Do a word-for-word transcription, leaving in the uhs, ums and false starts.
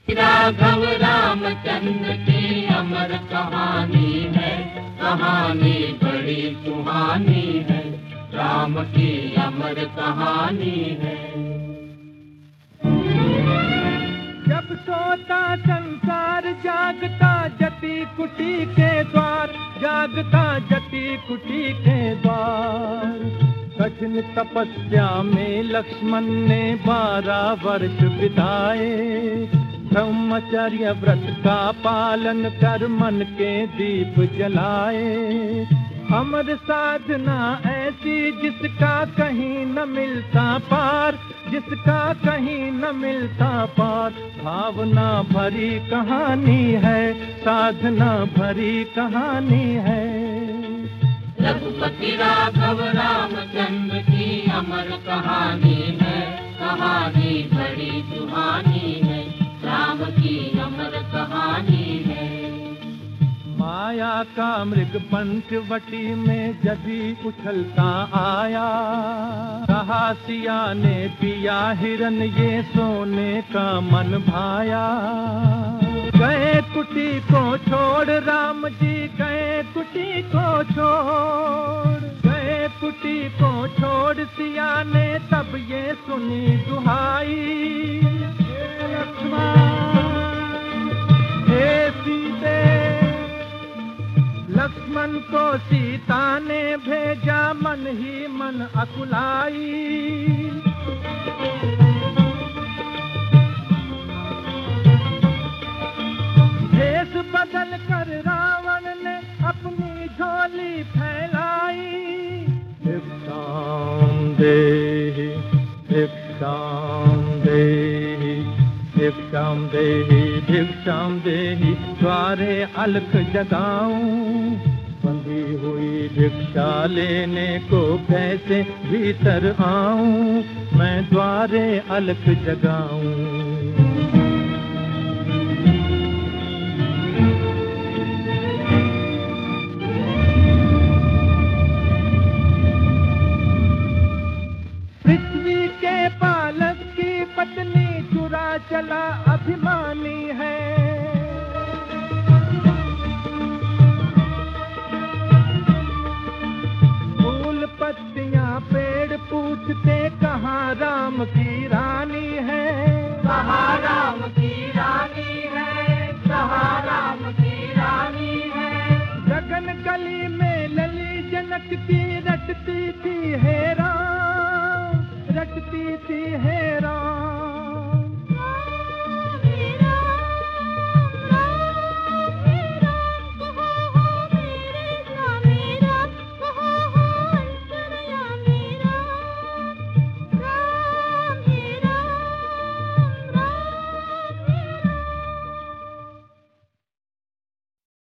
राघव रामचंद्र की अमर कहानी है, कहानी बड़ी सुहानी है, राम की अमर कहानी है। जब सोता संसार जागता जति कुटी के द्वार, जागता जति कुटी के द्वार। कठिन तपस्या में लक्ष्मण ने बारह वर्ष बिताए, ब्रह्मचर्य व्रत का पालन कर मन के दीप जलाए। अमर साधना ऐसी जिसका कहीं न मिलता पार, जिसका कहीं न मिलता पार। भावना भरी कहानी है, साधना भरी कहानी है। रघुपति राघव रामचंद्र की अमर कहानी है, कहानी बड़ी सुहानी है, राम की अमर कहानी है। माया का मृग पंचवटी में जभी उछलता आया, कहा सिया ने पिया हिरन ये सोने का मन भाया। गए कुटी को छोड़ राम जी, गए कुटी को छोड़, गए कुटी को छोड़ सिया ने तब ये सुनी दुहाई। लक्ष्मण हे सीते, लक्ष्मण को सीता ने भेजा मन ही मन अकुलाई। देश बदल कर रावण ने अपनी झोली फैलाई। भिक्षाम देहि भिक्षाम देहि भिक्षाम देहि भिक्षाम देहि, द्वारे अलख जगाऊं। बंधी हुई भिक्षा लेने को कैसे भीतर आऊं, मैं द्वारे अलख जगाऊं। पृथ्वी के पालक की पत्नी चुरा चला अभिमानी है। फूल पत्तियां पेड़ पूछते कहाँ राम की रानी है, कहाँ राम की रानी है, कहाँ राम की रानी है। गगन गली में लली जनकती रटती थी हे राम, रटती थी हे राम।